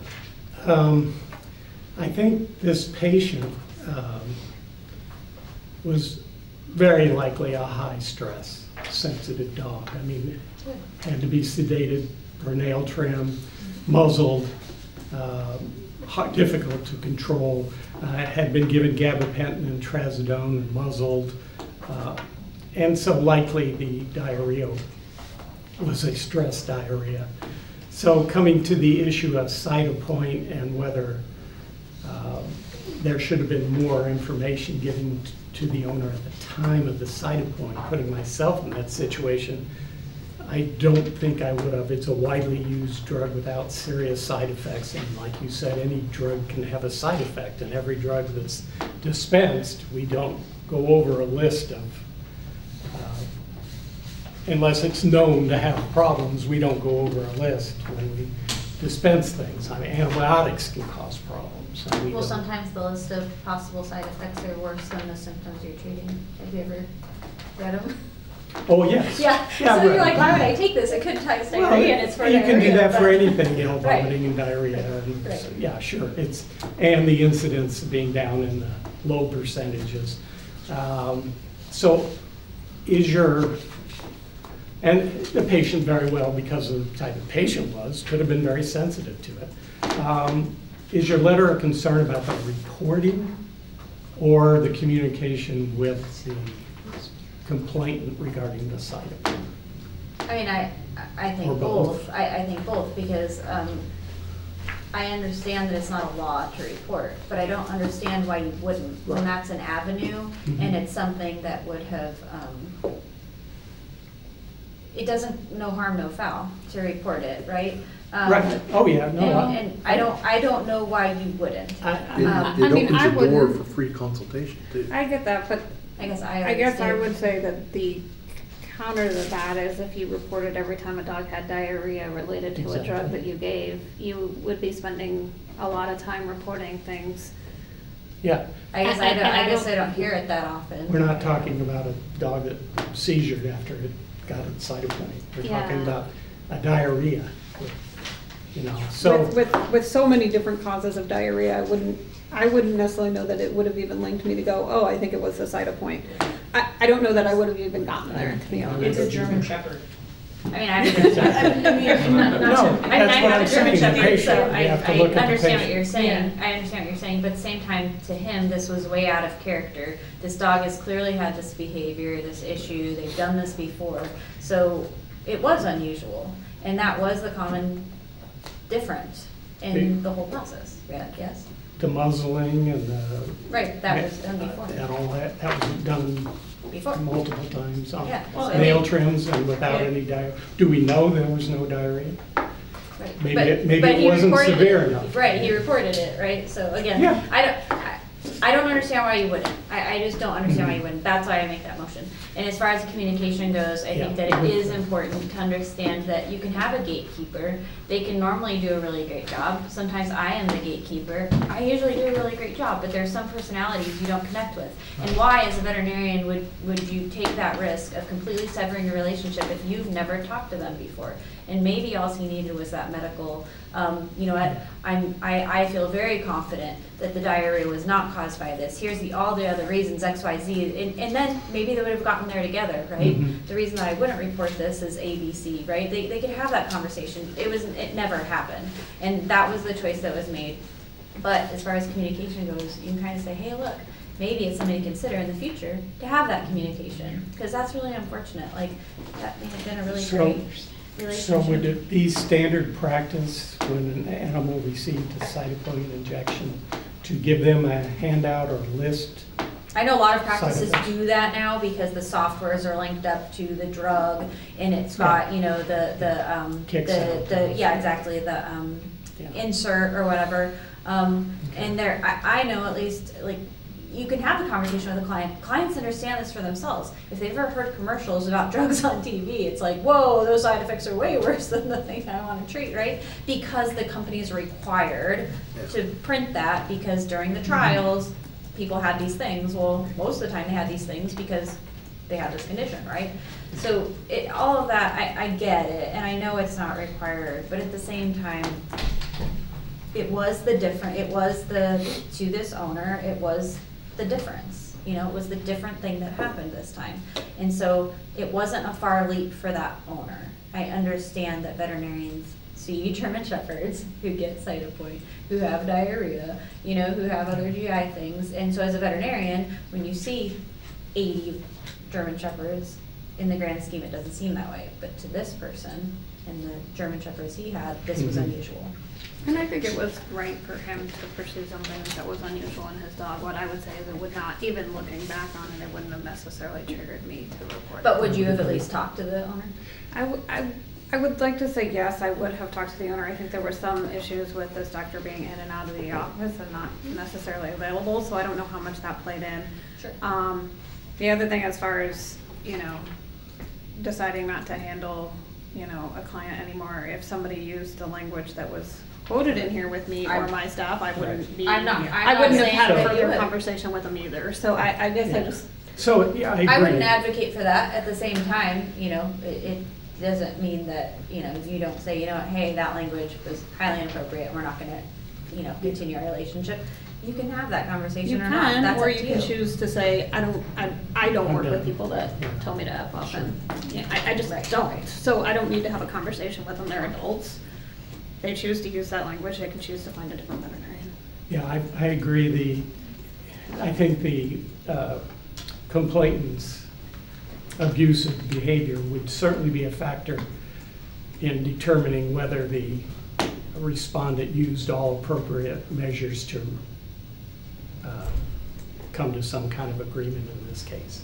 Um, I think this patient um, was very likely a high stress, sensitive dog. I mean, had to be sedated for nail trim, muzzled, uh, hard, difficult to control, uh, had been given gabapentin and trazodone and muzzled, uh, and so likely the diarrhea was a stress diarrhea. So coming to the issue of Cytopoint and whether uh, there should have been more information given to the owner at the time of the Cytopoint, putting myself in that situation, I don't think I would have. It's a widely used drug without serious side effects, and like you said, any drug can have a side effect, and every drug that's dispensed, we don't go over a list of, uh, unless it's known to have problems, we don't go over a list when we dispense things. I mean, antibiotics can cause problems. and we Well, don't- sometimes the list of possible side effects are worse than the symptoms you're treating. Have you ever read them? Oh, yes. Yeah, Yeah, so you're right. like, why would I take this? It could cause Well, diarrhea, and it's for you diarrhea. can do that for but- anything, you know, Right. vomiting and diarrhea. And Right. so, yeah, sure. It's and the incidence being down in the low percentages. Um, so, is your and the patient very well, because of the type of patient was, could have been very sensitive to it. Um, is your letter a concern about the reporting or the communication with the complainant regarding the side effect? I mean, I, I Or think both. both. I, I think both, because um, I understand that it's not a law to report, but I don't understand why you wouldn't, when Right. that's an avenue, Mhm. and it's something that would have, um, it doesn't, no harm, no foul to report it, right? Um, Right. Oh, yeah. No. And, I- and I don't, I don't know why you wouldn't. I- It, Um, it I mean, opens I the door wouldn't- for free consultation too. I get that, but I guess I I guess I understand. would say that the counter to that is if you reported every time a dog had diarrhea related to a drug Exactly. that you gave, you would be spending a lot of time reporting things. Yeah. I guess I And- don't, and I I guess don't- I don't hear it that often. We're not talking about a dog that seizured after it got its Cytopoint. We're Yeah. talking about a diarrhea. you know, so. With, with, with so many different causes of diarrhea, I wouldn't, I wouldn't necessarily know that it would have even linked me to go, oh, I think it was the Cyto point. I, I don't know that I would have even gotten there, to be It's honest. a German Shepherd. I mean, I have, I mean, not, not No, to, I mean, I that's what have I'm a German saying, the Shepherd, patient, so you I, have to I look at the understand what patient. you're saying, I understand what you're saying, but at the same time, to him, this was way out of character. This dog has clearly had this behavior, this issue, they've done this before, so it was unusual, and that was the common difference in the whole process, yeah, yes. The muzzling and the. Right, that was done before. And all that, that was done Before. multiple times on Yeah, well, nail I mean- trims and without Yeah. any diarrhea. Do we know there was no diarrhea? Right. Maybe But- it- maybe but it he wasn't reported severe it. enough. Right, he reported it, right? So again, Yeah. I don't, I, I don't understand why you wouldn't. I, I just don't understand why you Mhm. wouldn't. That's why I make that motion. And as far as the communication goes, I think Yeah. that it is important to understand that you can have a gatekeeper. They can normally do a really great job. Sometimes I am the gatekeeper. I usually do a really great job, but there's some personalities you don't connect with. And why, as a veterinarian, would, would you take that risk of completely severing a relationship if you've never talked to them before? And maybe all he needed was that medical, um, you know, I, I'm, I, I feel very confident that the diarrhea was not caused by this. Here's the, all the other reasons, X, Y, Z, and, and then maybe they would have gotten there together, right? Mhm. The reason that I wouldn't report this is A, B, C, right? They, they could have that conversation. It was, it never happened. And that was the choice that was made. But as far as communication goes, you can kind of say, hey, look, maybe it's something to consider in the future to have that communication, because that's really unfortunate. Like, that may have been a really So- great So relationship. would it be standard practice when an animal received a cytoplasma injection to give them a handout or list? I know a lot of practices Side effects. do that now because the softwares are linked up to the drug, and it's got, you know, the, the, um, Kicks the, out. the, yeah, exactly, the, um, Yeah. insert or whatever. Um, Okay. and there, I, I know at least, like, you can have a conversation with a client. Clients understand this for themselves. If they've ever heard commercials about drugs on T V, it's like, whoa, those side effects are way worse than the thing I want to treat, right? Because the company is required to print that, because during the trials, people had these things. Well, most of the time they had these things because they had this condition, right? So it, all of that, I, I get it, and I know it's not required, but at the same time, it was the different, it was the, to this owner, it was the difference. You know, it was the different thing that happened this time. And so it wasn't a far leap for that owner. I understand that veterinarians see German Shepherds who get cytopoint, who have diarrhea, you know, who have other G I things. And so as a veterinarian, when you see eighty German Shepherds, in the grand scheme, it doesn't seem that way. But to this person and the German Shepherds he had, this was Mhm. unusual. And I think it was right for him to pursue something that was unusual in his dog. What I would say is it would not, even looking back on it, it wouldn't have necessarily triggered me to report. But it. would you have at least talked to the owner? I, w- I, I would like to say yes, I would have talked to the owner. I think there were some issues with this doctor being in and out of the office and not necessarily available, so I don't know how much that played in. Sure. Um, the other thing, as far as, you know, deciding not to handle, you know, a client anymore, if somebody used the language that was quoted in here with me or I'm- my staff, I wouldn't be. I'm not- I'm I not wouldn't have saying had a that you further would. conversation with them either, so I, I guess I Yeah. just, So, yeah, I agree. I wouldn't advocate for that. At the same time, you know, it, it doesn't mean that, you know, you don't say, you know, hey, that language was highly inappropriate, we're not gonna, you know, continue our relationship. You can have that conversation you or not, can, that's or up you to can you. choose to say, I don't, I, I don't I'm work with done. people that Yeah. tell me to F off, and, yeah, I, I just Right. don't. So I don't need to have a conversation with them, they're adults. They choose to use that language, they can choose to find a different veterinarian. Yeah, I, I agree. The, I think the uh, complainant's abusive behavior would certainly be a factor in determining whether the respondent used all appropriate measures to uh, come to some kind of agreement in this case.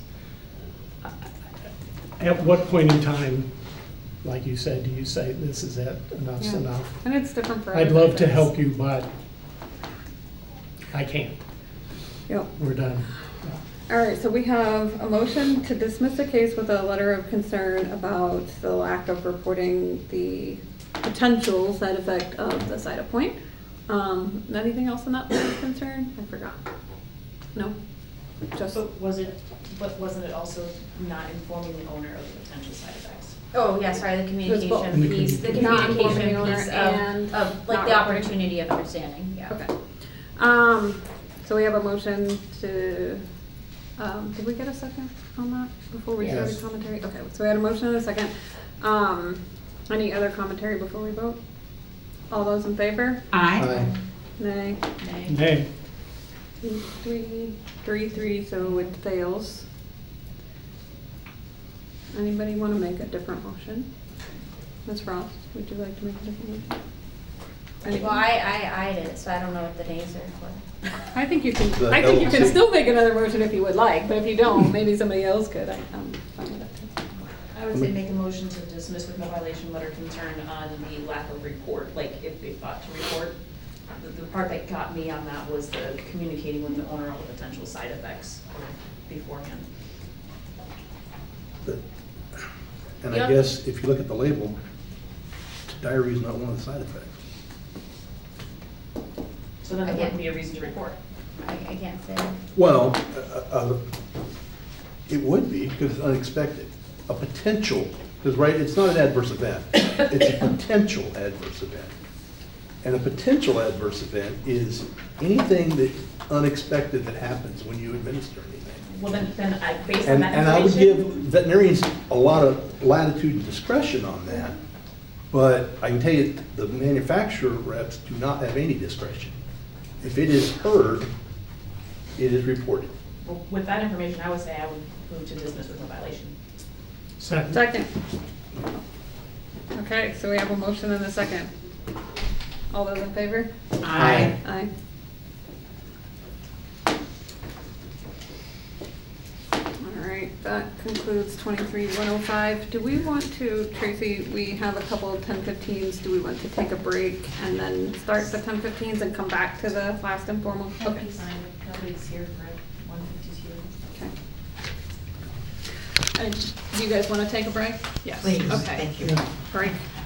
At what point in time, like you said, do you say this is it, enough's Yeah. enough? And it's different for I'd everybody. love to help you, but I can't. Yep. We're done. All right, so we have a motion to dismiss the case with a letter of concern about the lack of reporting the potential side effect of the Cytopoint. Um, anything else in that letter of concern? I forgot. No? Just, So was it But wasn't it also not informing the owner of the potential side effects? Oh, yeah, sorry, the both. communication piece, the Not informing communication the owner piece and of, of, like not the reporting. opportunity of understanding, yeah. Okay. Um, so we have a motion to, um, did we get a second on that before we started Yes. commentary? Okay, so we had a motion and a second. Um, any other commentary before we vote? All those in favor? Aye. Aye. Nay. Nay. Nay. Three, three, three, so it fails. Anybody want to make a different motion? Miz Frost, would you like to make a different motion? Anyone? Well, I, I, I did, so I don't know what the nays are for. I think you can, The I think you can L- still make another motion if you would like, but if you don't, maybe somebody else could. I, I'm fine with that too. I would say make a motion to dismiss with no violation letter concern on the lack of report, like if they thought to report. The, the part that got me on that was the communicating with the owner of the potential side effects beforehand. But- And Yeah. I guess if you look at the label, diarrhea is not one of the side effects. So then there Again. wouldn't be a reason to report. I, I can't say. Well, uh, uh, it would be, because it's unexpected. A potential, because, right, it's not an adverse event. It's a potential adverse event. And a potential adverse event is anything that unexpected that happens when you administer anything. Well, then, then I, based on And, that and I would give information. veterinarians a lot of latitude and discretion on that, but I can tell you, the manufacturer reps do not have any discretion. If it is heard, it is reported. Well, with that information, I would say I would move to dismiss with no violation. Second. Second. Okay, so we have a motion and a second. All those in favor? Aye. Aye. All right, that concludes twenty-three one oh five. Do we want to, Tracy, we have a couple of ten fifteens. Do we want to take a break and then start the ten fifteens and come back to the last informal? Okay. Nobody's signed, nobody's here for it, one fifty's here. Okay. And do you guys want to take a break? Yes. Please, Okay. thank you. Break.